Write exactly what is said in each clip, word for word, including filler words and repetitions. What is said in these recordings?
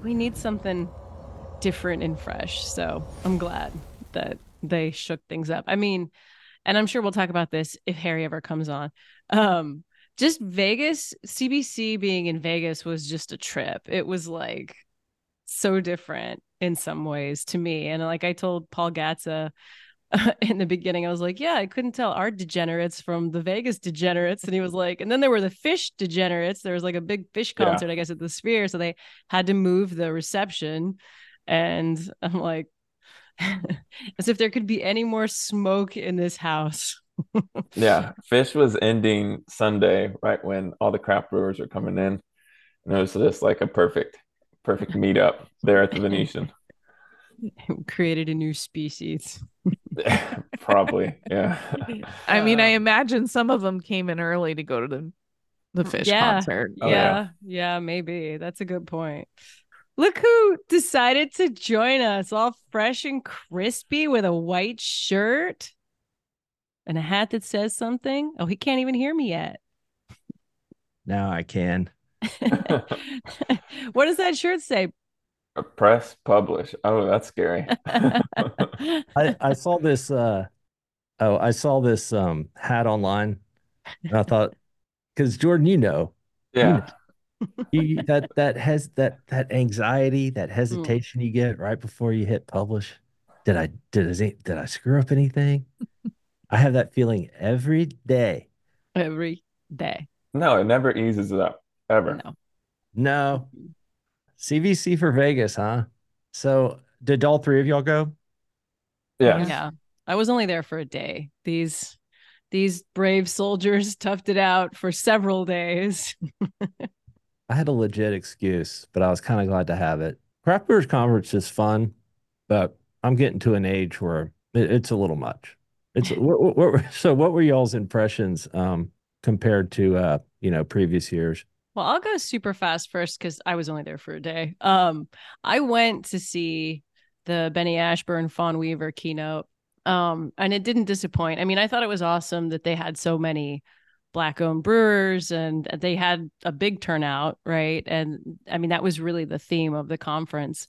we need something different and fresh. So I'm glad that they shook things up. I mean, and I'm sure we'll talk about this if Harry ever comes on. Um, just Vegas, C B C being in Vegas was just a trip. It was like so different in some ways to me. And like I told Paul Gatza uh, in the beginning, I was like, yeah, I couldn't tell our degenerates from the Vegas degenerates. And he was like, and then there were the fish degenerates. There was like a big fish Yeah. concert, I guess, at the Sphere. So they had to move the reception. And I'm like, as if there could be any more smoke in this house. Yeah. Fish was ending Sunday right when all the craft brewers were coming in. And it was just like a perfect, perfect meetup there at the Venetian. Created a new species. Probably. Yeah. I mean, I Um, imagine some of them came in early to go to the the fish yeah, concert. Oh Yeah. yeah. yeah, yeah, maybe. That's a good point. Look who decided to join us, all fresh and crispy with a white shirt and a hat that says something. Oh, he can't even hear me yet. Now I can. What does that shirt say? Press publish. Oh, that's scary. I I saw this uh oh, I saw this um hat online and I thought because Jordan, you know, you know, Yeah. you that that has that that anxiety, that Mm, hesitation you get right before you hit publish. Did I did I did I screw up anything? I have that feeling every day. every day. No, it never eases up ever. No. No, C V C for Vegas, huh? So did all three of y'all go? Yes. Yeah. Yeah. I was only there for a day. These these brave soldiers toughed it out for several days. I had a legit excuse, but I was kind of glad to have it. Craft Brewers Conference is fun, but I'm getting to an age where it, it's a little much. It's what, what, what were- so what were y'all's impressions um compared to uh you know previous years? Well, I'll go super fast first because I was only there for a day. Um, I went to see the Benny Ashburn Fawn Weaver keynote. Um, and it didn't disappoint. I mean, I thought it was awesome that they had so many black owned brewers and they had a big turnout, right? And I mean, that was really the theme of the conference.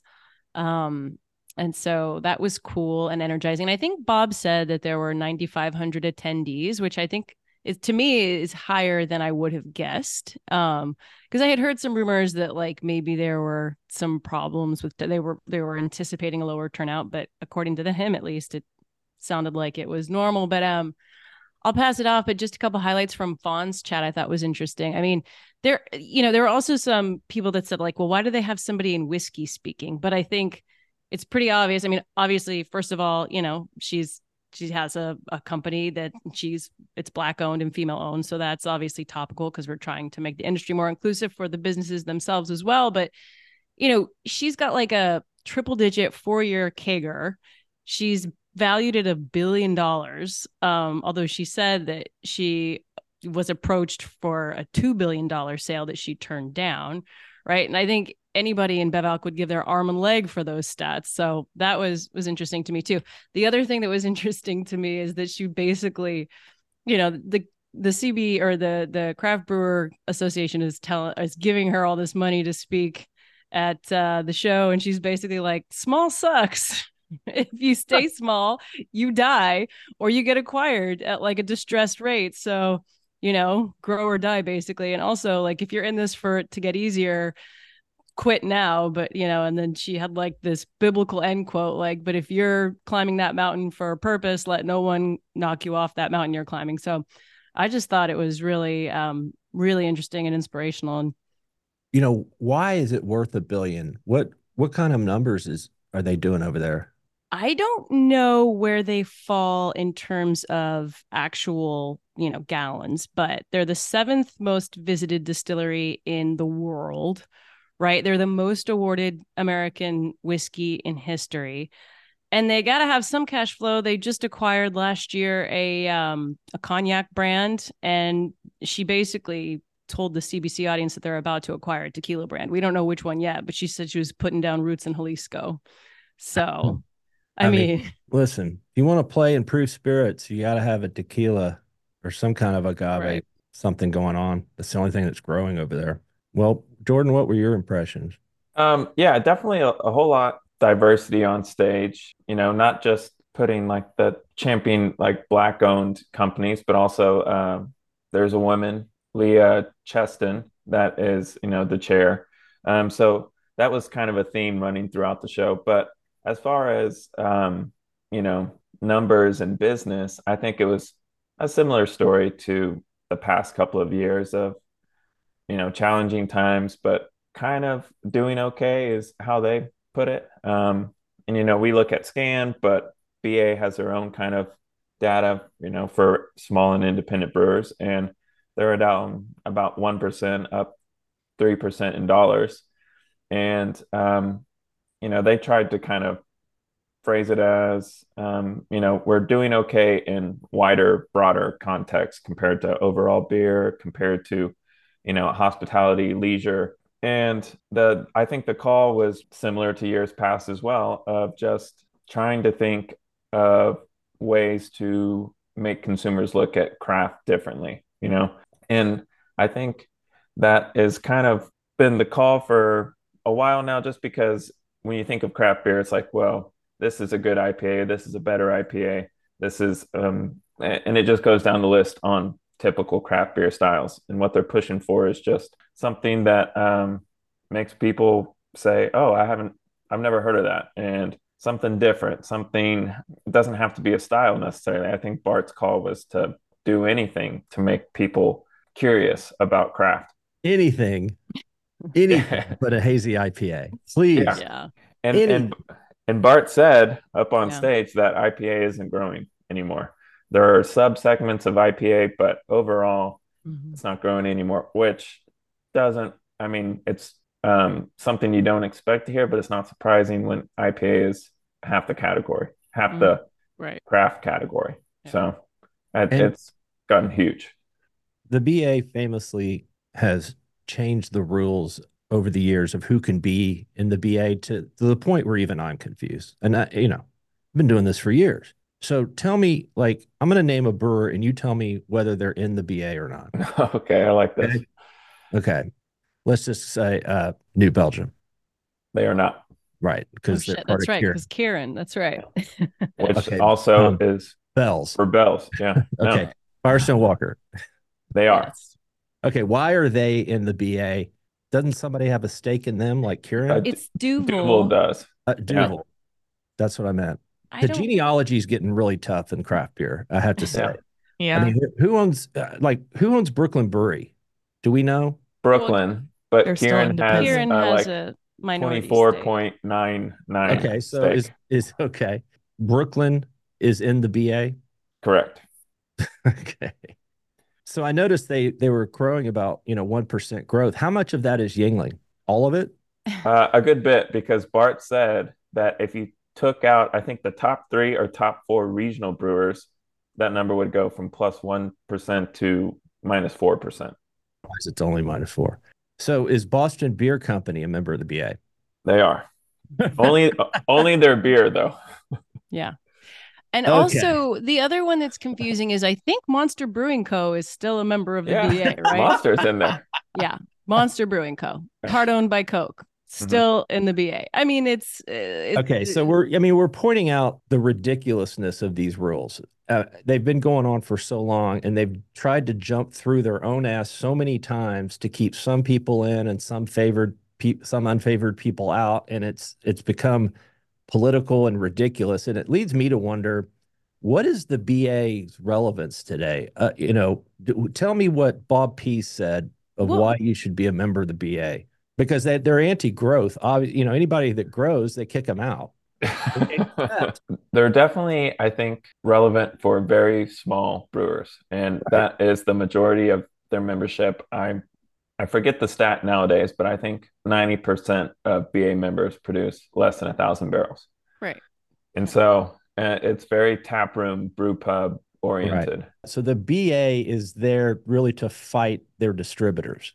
Um, and so that was cool and energizing. I think Bob said that there were nine thousand five hundred attendees, which I think is to me is higher than I would have guessed. Um, because I had heard some rumors that like maybe there were some problems with they were they were anticipating a lower turnout, but according to the him at least, it sounded like it was normal. But um, I'll pass it off. But just a couple highlights from Fawn's chat I thought was interesting. I mean, there you know there were also some people that said like, well, why do they have somebody in whiskey speaking? But I think it's pretty obvious. I mean, obviously, first of all, you know, she's she has a, a company that she's it's black owned and female owned. So that's obviously topical because we're trying to make the industry more inclusive for the businesses themselves as well. But, you know, she's got like a triple digit four year C A G R. She's valued at a billion dollars. Um, although she said that she was approached for a two billion dollars sale that she turned down. Right. And I think anybody in Bevalk would give their arm and leg for those stats. So that was was interesting to me too. The other thing that was interesting to me is that she basically, you know, the the C B or the the Craft Brewer Association is telling is giving her all this money to speak at uh, the show, and she's basically like, "Small sucks. If you stay small, you die, or you get acquired at like a distressed rate. So, you know, grow or die, basically. And also, like, if you're in this for it to get easier, quit now." But you know, and then she had like this biblical end quote, like, but if you're climbing that mountain for a purpose, let no one knock you off that mountain you're climbing. So I just thought it was really um really interesting and inspirational. And You know, why is it worth a billion? What what kind of numbers is are they doing over there? I don't know where they fall in terms of actual, you know, gallons, but they're the seventh most visited distillery in the world, right? They're the most awarded American whiskey in history. And they got to have some cash flow. They just acquired last year a um, a cognac brand, and she basically told the C B C audience that they're about to acquire a tequila brand. We don't know which one yet, but she said she was putting down roots in Jalisco. So, I I mean, mean, listen, if you want to play and prove spirits, you got to have a tequila or some kind of agave, right. something going on. That's the only thing that's growing over there. Well, Jordan, what were your impressions? Um, yeah, definitely a, a whole lot diversity on stage, you know, not just putting like the champion like black owned companies, but also um, there's a woman, Leah Cheston, that is, you know, the chair. Um, so that was kind of a theme running throughout the show. But as far as um, you know, numbers and business, I think it was a similar story to the past couple of years of you know, challenging times, but kind of doing okay is how they put it. Um, and, you know, we look at Scan, but B A has their own kind of data, you know, for small and independent brewers, and they're down about one percent, up three percent in dollars. And, um, you know, they tried to kind of phrase it as, um, you know, we're doing okay in wider, broader context compared to overall beer, compared to, you know, hospitality, leisure. And the I think the call was similar to years past as well, of just trying to think of ways to make consumers look at craft differently, you know. And I think that is kind of been the call for a while now, just because when you think of craft beer, it's like, well, this is a good I P A, this is a better I P A, this is, um, and it just goes down the list on typical craft beer styles. And what they're pushing for is just something that um, makes people say, oh, I haven't, I've never heard of that. And something different, something, it doesn't have to be a style necessarily. I think Bart's call was to do anything to make people curious about craft. Anything, anything but a hazy I P A. Please. Yeah. Yeah. And, Any- and, and Bart said up on Yeah. stage that I P A isn't growing anymore. There are sub segments of I P A, but overall, Mhm. it's not growing anymore, which doesn't, I mean, it's um, something you don't expect to hear, but it's not surprising when I P A is half the category, half Mhm. the Right. craft category. Yeah. So it, And- it's gotten huge. The B A famously has changed the rules over the years of who can be in the B A to, to the point where even I'm confused. And I, you know, I've been doing this for years. So tell me, like, I'm going to name a brewer and you tell me whether they're in the B A or not. Okay, I like this. Okay. Okay. Let's just say uh, New Belgium. They are not, Right. Oh, Because they're shit. part That's of right. Kieran. Because Kieran, that's right. which Okay, also um, is Bells. for Bells. Yeah. No, Okay. Firestone Walker. they are. Yes. Okay. Why are they in the B A? Doesn't somebody have a stake in them like Kieran? Uh, It's Duvel Duvel. does. Uh, Duvel. That's what I meant. I The don't. genealogy is getting really tough in craft beer, I have to say. Yeah. Yeah. I mean, who- who owns uh, like who owns Brooklyn Brewery? Do we know? Brooklyn, but They're still Kieran has independent. Kieran uh, has like a minority twenty-four stake. point nine nine Okay, so stake. is is okay. Brooklyn is in the B A. Correct. Okay. So I noticed they they were growing about, you know, one percent growth. How much of that is Yingling? All of it? Uh, a good bit, because Bart said that if you took out, I think, the top three or top four regional brewers, that number would go from plus one percent to minus four percent. Why is it only minus four? So is Boston Beer Company a member of the B A? They are. Only only their beer, though. Yeah. And Okay. also, the other one that's confusing is I think Monster Brewing Co. is still a member of the Yeah. B A, right? Monster's in there. Yeah. Monster Brewing Co. Part owned by Coke. Still in the B A. I mean, it's, uh, it's Okay, so we're I mean we're pointing out the ridiculousness of these rules. Uh, they've been going on for so long, and they've tried to jump through their own ass so many times to keep some people in and some favored pe- some unfavored people out, and it's it's become political and ridiculous. And it leads me to wonder, what is the B A's relevance today? Uh, you know, d- tell me what Bob Pease said of Well- why you should be a member of the B A. Because they, they're anti-growth. Obvi- You know, anybody that grows, they kick them out. They're definitely, I think, relevant for very small brewers, and that is the majority of their membership. I I forget the stat nowadays, but I think ninety percent of B A members produce less than a thousand barrels. right. And so uh, it's very taproom, brew pub oriented. So the B A is there really to fight their distributors.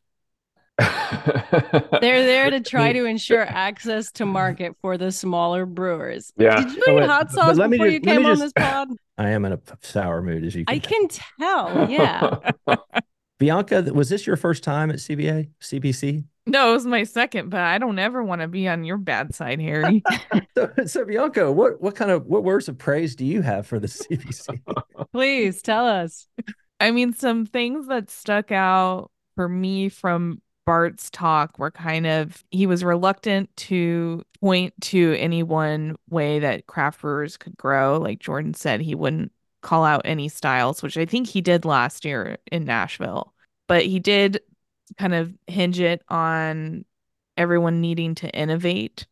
They're there to try to ensure access to market for the smaller brewers. Yeah. Did you So eat wait, hot but sauce let me before just- you let me came on just- this pod? I am in a sour mood, as you can I tell. can tell. Yeah. Bianca, was this your first time at C B A, C B C? No, it was my second, but I don't ever want to be on your bad side, Harry. So, so Bianca, what what kind of what words of praise do you have for the C B C? Please tell us. I mean, some things that stuck out for me from Bart's talk were kind of he was reluctant to point to any one way that craft brewers could grow. Like Jordan said, he wouldn't call out any styles, which I think he did last year in Nashville. But he did kind of hinge it on everyone needing to innovate,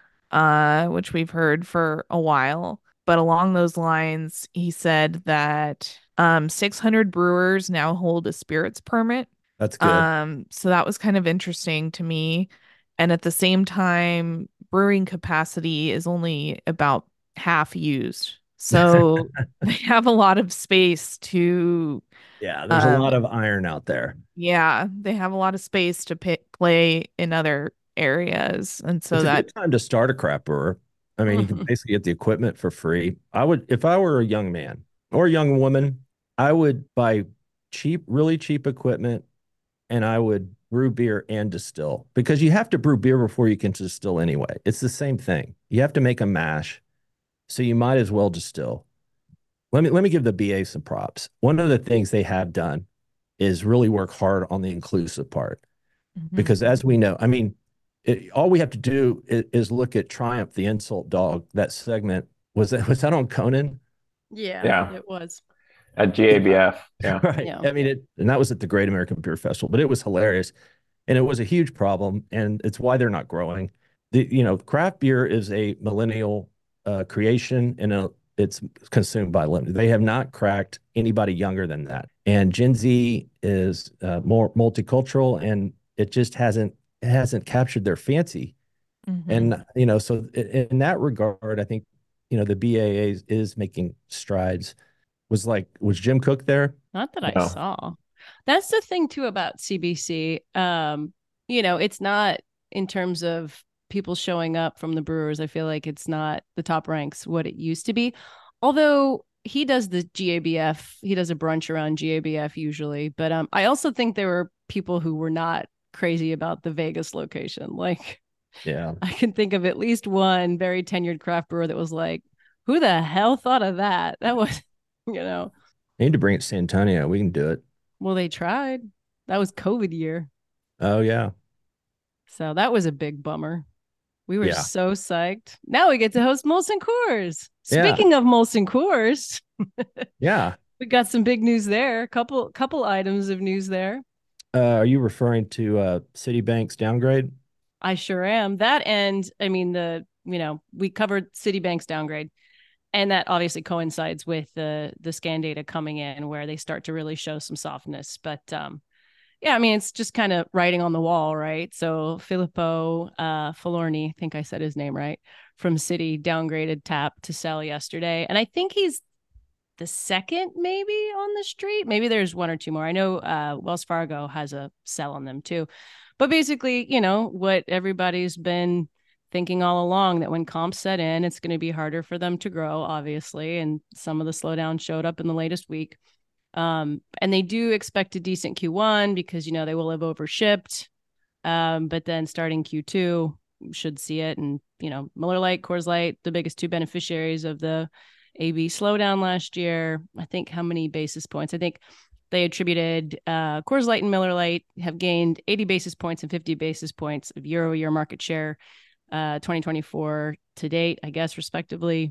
uh, which we've heard for a while. But along those lines, he said that um, six hundred brewers now hold a spirits permit. That's good. Um, so that was kind of interesting to me. And at the same time, brewing capacity is only about half used. So they have a lot of space to, Yeah, there's a um, lot of iron out there. yeah, they have a lot of space to pick, play in other areas. And so It's a that, good time to start a craft brewer. I mean, you can Mhm. basically get the equipment for free. I would, if I were a young man or a young woman, I would buy cheap, really cheap equipment, and I would brew beer and distill because you have to brew beer before you can distill anyway. It's the same thing. You have to make a mash, so you might as well distill. Let me let me give the B A some props. One of the things they have done is really work hard on the inclusive part Mhm. because, as we know, I mean, it, all we have to do is, is look at Triumph, the insult dog. That segment was that was that on Conan? Yeah, Yeah. it was. At G A B F. Yeah. Right. Yeah. I mean, it, and that was at the Great American Beer Festival, but it was hilarious. And it was a huge problem. And it's why they're not growing. The, you know, craft beer is a millennial uh, creation and a, it's consumed by limited. They have not cracked anybody younger than that. And Gen Z is uh, more multicultural and it just hasn't, it hasn't captured their fancy. Mhm. And, you know, so in, in that regard, I think, you know, the B A A is, is making strides. Was like, was Jim Cook there? Not that I No. saw. That's the thing too about C B C. Um, you know, it's not in terms of people showing up from the brewers. I feel like it's not the top ranks what it used to be. Although he does the G A B F, he does a brunch around G A B F usually. But um, I also think there were people who were not crazy about the Vegas location. Like Yeah. I can think of at least one very tenured craft brewer that was like, who the hell thought of that? That was, you know. I need to bring it to San Antonio. We can do it. Well, they tried. That was COVID year. Oh, yeah. So that was a big bummer. We were Yeah. so psyched. Now we get to host Molson Coors. Yeah. Speaking of Molson Coors, Yeah. we got some big news there. Couple couple items of news there. Uh, are you referring to uh, Citibank's downgrade? I sure am. That and I mean the, you know, we covered Citibank's downgrade. And that obviously coincides with the the scan data coming in where they start to really show some softness. But um, yeah, I mean, it's just kind of writing on the wall, right? So Filippo uh, Falorni, I think I said his name right, from Citi downgraded Tap to sell yesterday. And I think he's the second maybe on the street. Maybe there's one or two more. I know uh, Wells Fargo has a sell on them too. But basically, you know, what everybody's been thinking all along that when comps set in, it's going to be harder for them to grow, obviously. And some of the slowdown showed up in the latest week. Um, and they do expect a decent Q one because, you know, they will have overshipped. Um, but then starting Q two, should see it. And, you know, Miller Lite, Coors Light, the biggest two beneficiaries of the A B slowdown last year. I think how many basis points? I think they attributed uh, Coors Light and Miller Lite have gained eighty basis points and fifty basis points of year-over-year market share uh twenty twenty-four to date, I guess, respectively.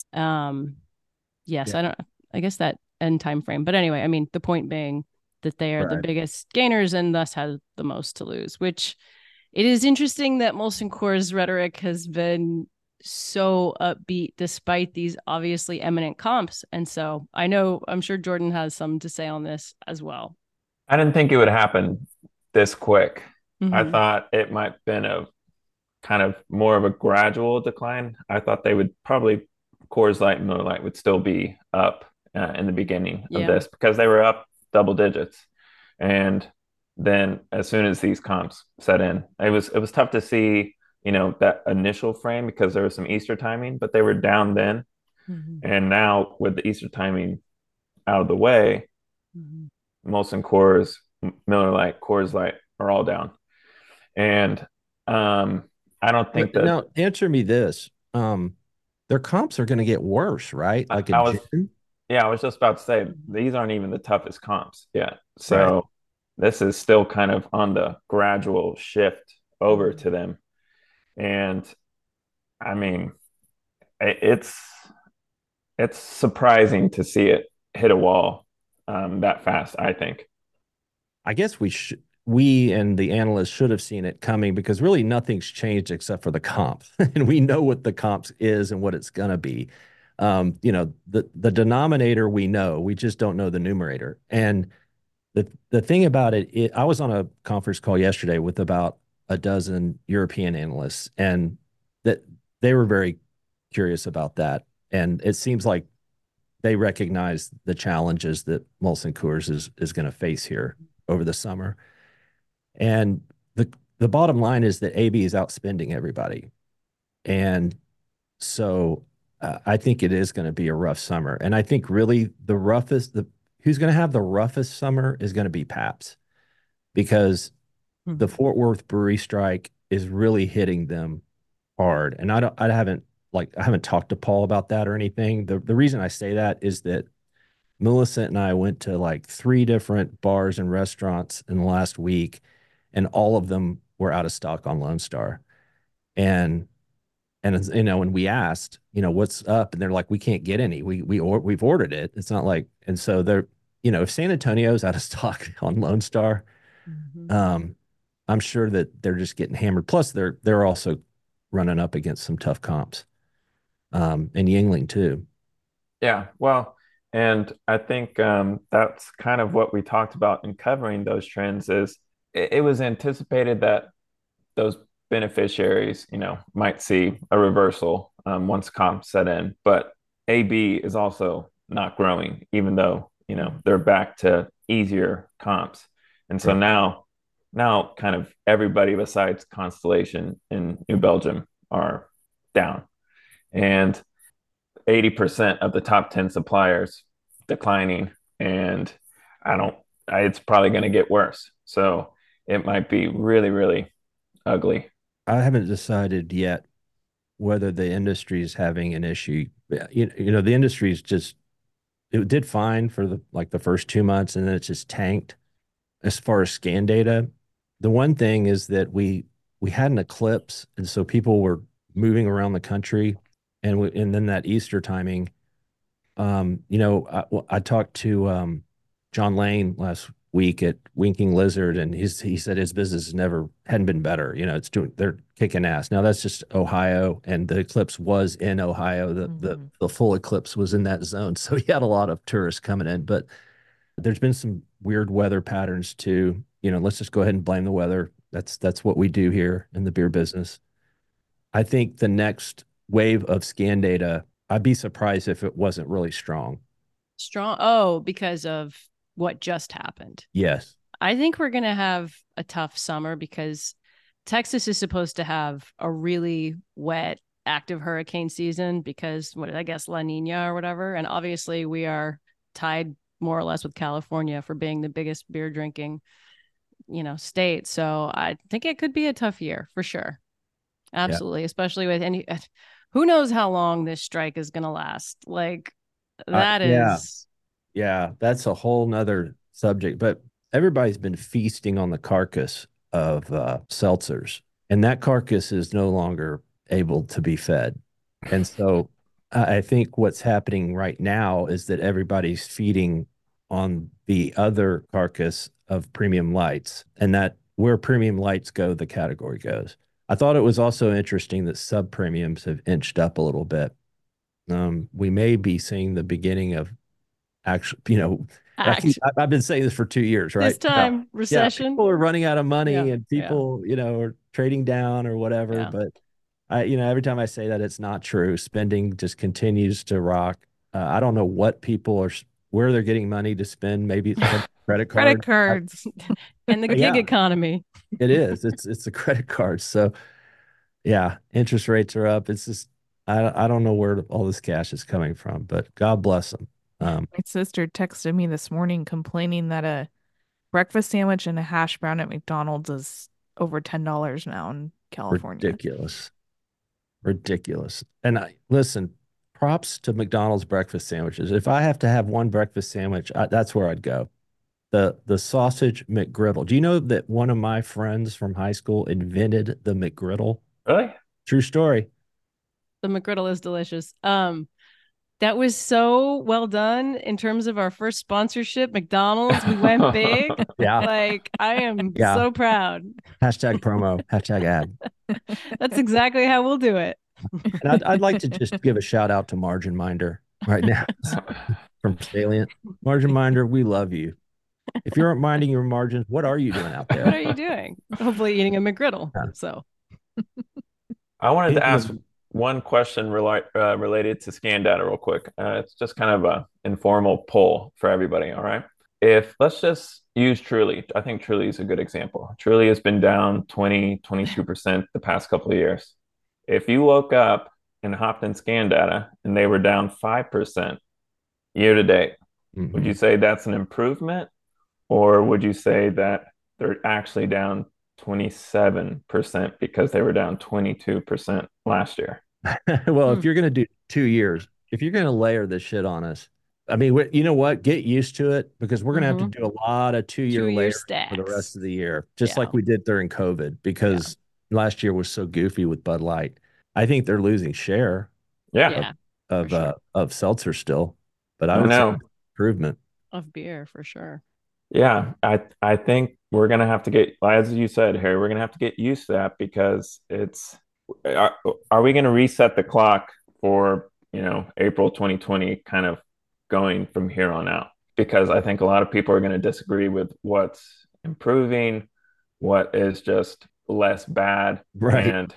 Um yes, Yeah. I don't I guess that end time frame. But anyway, I mean, the point being that they are the Right. biggest gainers and thus have the most to lose, which it is interesting that Molson Coors rhetoric has been so upbeat despite these obviously eminent comps. And so I know I'm sure Jordan has some to say on this as well. I didn't think it would happen this quick. Mhm. I thought it might have been a kind of more of a gradual decline. I thought they would probably Coors Light and Miller Lite would still be up uh, in the beginning Yeah. of this because they were up double digits, and then as soon as these comps set in, it was it was tough to see, you know, that initial frame because there was some Easter timing, but they were down then, Mhm. and now with the Easter timing out of the way, Mhm. Molson Coors, Miller Lite, Coors Light are all down. And um, I don't think that Now, answer me this. Um, their comps are going to get worse, right? I, Like I in was, June? yeah, I was just about to say Mhm. these aren't even the toughest comps yet. Right. So this is still kind of on the gradual shift over Mhm. to them. And I mean, it, it's it's surprising to see it hit a wall um, that fast, I think. I guess we should we and the analysts should have seen it coming because really nothing's changed except for the comp. And we know what the comps is and what it's gonna be. Um, you know, the the denominator we know, we just don't know the numerator. And the the thing about it, it I was on a conference call yesterday with about a dozen European analysts, and that they were very curious about that. And it seems like they recognize the challenges that Molson Coors is is going to face here over the summer. And the the bottom line is that A B is outspending everybody. And so uh, I think it is going to be a rough summer. And I think really the roughest the who's going to have the roughest summer is going to be Pabst because the Mhm. Fort Worth brewery strike is really hitting them hard. And I don't I haven't like I haven't talked to Paul about that or anything. The the reason I say that is that Millicent and I went to like three different bars and restaurants in the last week, and all of them were out of stock on Lone Star. And and you know, when we asked, you know, what's up, and they're like, we can't get any. We we or we've ordered it. It's not like, and so they're, you know, if San Antonio's out of stock on Lone Star, Mhm. um, I'm sure that they're just getting hammered. Plus, they're they're also running up against some tough comps, um, and Yingling too. Yeah, well, and I think um, that's kind of what we talked about in covering those trends is it, it was anticipated that those beneficiaries, you know, might see a reversal um, once comps set in, but A B is also not growing, even though, you know, they're back to easier comps. And so Right. now, now kind of everybody besides Constellation in New Belgium are down. And eighty percent of the top ten suppliers declining. And I don't, it's probably going to get worse. So it might be really, really ugly. I haven't decided yet whether the industry is having an issue. You, you know, the industry is just it did fine for the like the first two months, and then it just tanked as far as scan data. The one thing is that we we had an eclipse, and so people were moving around the country, and we, and then that Easter timing. Um, you know, I, I talked to um, John Lane last week at Winking Lizard, and he's he said his business never hadn't been better. You know, it's doing they're kicking ass. Now that's just Ohio, and the eclipse was in Ohio. The the Mhm. the full eclipse was in that zone, so he had a lot of tourists coming in. But there's been some weird weather patterns too. You know, let's just go ahead and blame the weather. That's that's what we do here in the beer business. I think the next wave of scan data, I'd be surprised if it wasn't really strong. Strong. Oh, because of what just happened. Yes. I think we're going to have a tough summer because Texas is supposed to have a really wet, active hurricane season because what I guess La Nina or whatever. And obviously, we are tied more or less with California for being the biggest beer drinking, you know, state. So I think it could be a tough year for sure. Yeah. Absolutely, especially with any. Who knows how long this strike is going to last? Like Uh, that yeah. is. Yeah. That's a whole nother subject. But everybody's been feasting on the carcass of uh, seltzers, and that carcass is no longer able to be fed. And so I I think what's happening right now is that everybody's feeding on the other carcass of premium lights, and that where premium lights go, the category goes. I thought it was also interesting that sub premiums have inched up a little bit. Um, we may be seeing the beginning of actually, you know, I keep, Act I- I've been saying this for two years, this right? Yeah. time Yeah, recession. people are running out of Yeah, money and yeah, people, you know, are trading down or whatever. yeah. But I, you know, every time I say that, it's not true. Spending just continues to rock. Uh, I don't know what people are, where they're getting money to spend. Maybe it's from credit Credit card. I, cards. And the gig yeah, economy. it is. It's it's the credit cards. So yeah, interest rates are up. It's just I I don't know where all this cash is coming from, but God bless them. Um, My sister texted me this morning complaining that a breakfast sandwich and a hash brown at McDonald's is over ten dollars now in California. Ridiculous. Ridiculous. And I listen, props to McDonald's breakfast sandwiches. If I have to have one breakfast sandwich, I, that's where I'd go. The the sausage McGriddle. Do you know that one of my friends from high school invented the McGriddle? Really? True story. The McGriddle is delicious. Um, that was so well done in terms of our first sponsorship, McDonald's. We went big. Yeah. Like, I am Yeah. so proud. Hashtag promo, hashtag ad. That's exactly how we'll do it. And I'd, I'd like to just give a shout out to Margin Minder right now from Salient. Margin Minder, we love you. If you aren't minding your margins, what are you doing out there? What are you doing? Hopefully eating a McGriddle. Yeah. So I wanted to Speaking ask of- one question rela- uh, related to scan data real quick. Uh, it's just kind of a informal poll for everybody. All right. If let's just use Truly. I think Truly is a good example. Truly has been down twenty, twenty-two percent the past couple of years. If you woke up and hopped in scan data and they were down five percent year to date, Mhm. would you say that's an improvement? Or would you say that they're actually down twenty-seven percent because they were down twenty-two percent last year? Well, Hmm. if you're going to do two years, if you're going to layer this shit on us, I mean, wh- you know what? Get used to it because we're going to have Mhm. to do a lot of two-year Two-year layers for the stacks. rest of the year, just Yeah. like we did during COVID because last year was so goofy with Bud Light. I think they're losing share Yeah, Yeah, of For sure. uh, of seltzer still, but I I would say know. improvement. of beer for sure. Yeah, I I think we're gonna have to get, as you said, Harry, we're gonna have to get used to that because it's are, are we gonna reset the clock for, you know, April twenty twenty kind of going from here on out? Because I think a lot of people are gonna disagree with what's improving, what is just less bad, Right. and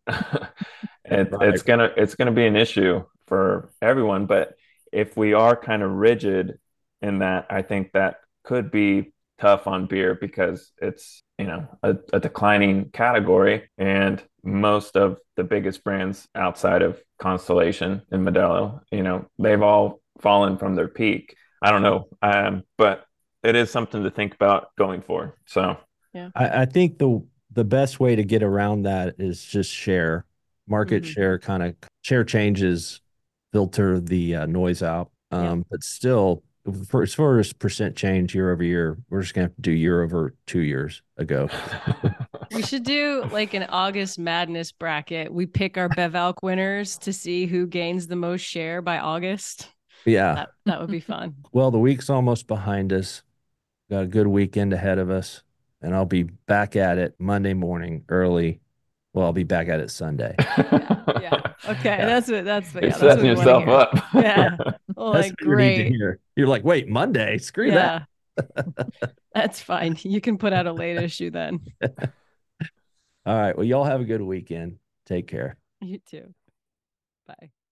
it, Right. it's gonna it's gonna be an issue for everyone. But if we are kind of rigid in that, I think that could be tough on beer because it's, you know, a, a declining category, and most of the biggest brands outside of Constellation and Modelo, you know, they've all fallen from their peak. I don't know, um, but it is something to think about going forward. So I, I think the the best way to get around that is just share, market Mhm. share, kind of share changes, filter the uh, noise out. Yeah. Um, but still, for as far as percent change year over year, we're just gonna have to do year over two years ago. We should do like an August Madness bracket. We pick our Bevalk winners to see who gains the most share by August. Yeah. That, that would be fun. Well, the week's almost behind us. Got a good weekend ahead of us, and I'll be back at it Monday morning early. Well, I'll be back at it Sunday. Yeah. Okay. Yeah. That's what. That's what. You're Yeah, that's what setting we wanna yourself hear. up. Yeah. Well, That's like what you need to great. hear. You're like, wait, Monday? Screw Yeah. That's fine. You can put out a late issue then. that. All right. Well, y'all have a good weekend. Take care. You too. Bye.